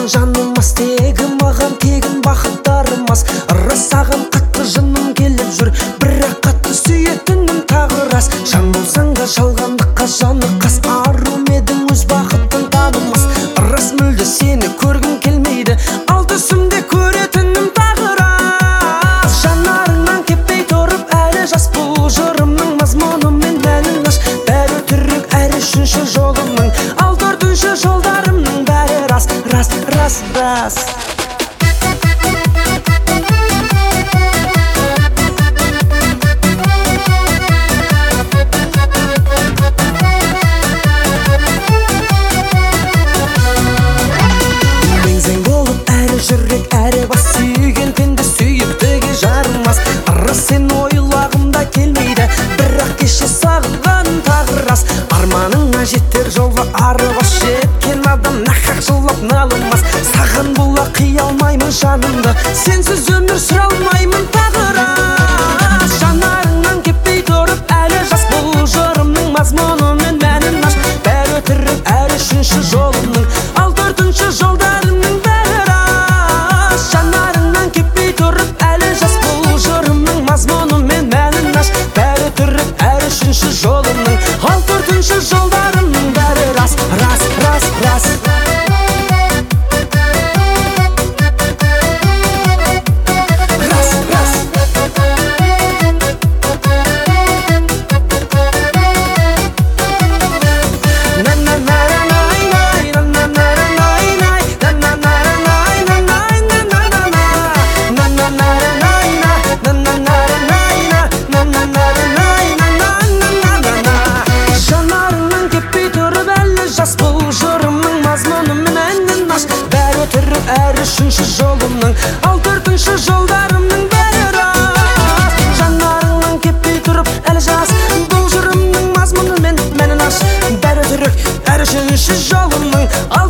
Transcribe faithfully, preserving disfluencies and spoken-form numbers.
саған жанымас, тегі маған тегін бақыттарымас. Рас саған қатты жыным келіп жүр, бірақ қатты сүйетінім тағы рас. Жан болсаң да жалғандыққа жаны қас, арым едің өз бақыттың танымас. Рас мүлде сені көргім келмейді, ал түсімде көретінім тағы рас. Жанарыңнан кеппей тұрып әлі жас, бұл жырымның мазмұны мен мәнін аш. Бәрі түрік әрі үшінші жолымның, ал төртінші жолдарымның бәрі рас, рас, рас, рас. Жүрек әрі бас, сүйген пенде сүйіктіге жармас. Рас сен ойлағымда келмейді, бірақ кеше сағынған тағы рас. Арманыңа жетер жолға ары бас, жеткен адам нақақ жылап налымас. Саған бола қия алмаймын жанымды, сенсіз өмір сүре алмаймын тағы рас. Жанарыңнан кеппей тұрып әлі жас, бұл жырымның мазмұны мен мәнін аш. Бәрі өтірік әрі үшінші жолымның, ал төртінші жолдарымның бәрі рас. Жанарыңнан кеппей тұрып әлі жас, бұл жырымның мазмұны мен мәнін аш. Бәрі өтірік әрі үшінші жолымның, ал төртінші жолдарымның бәрі рас, рас, рас, рас. Бұл жырымның мазмұны мен әнін аш. Бәрі өтірік әрі үшінші жолымның, ал төртінші жолдарымның бәрі рас. Жанарыңнан кеппей тұрып әлі жас, бұл жырымның мазмұны мен мәнін аш. Бәрі өтірік әрі үшінші жолымның, ал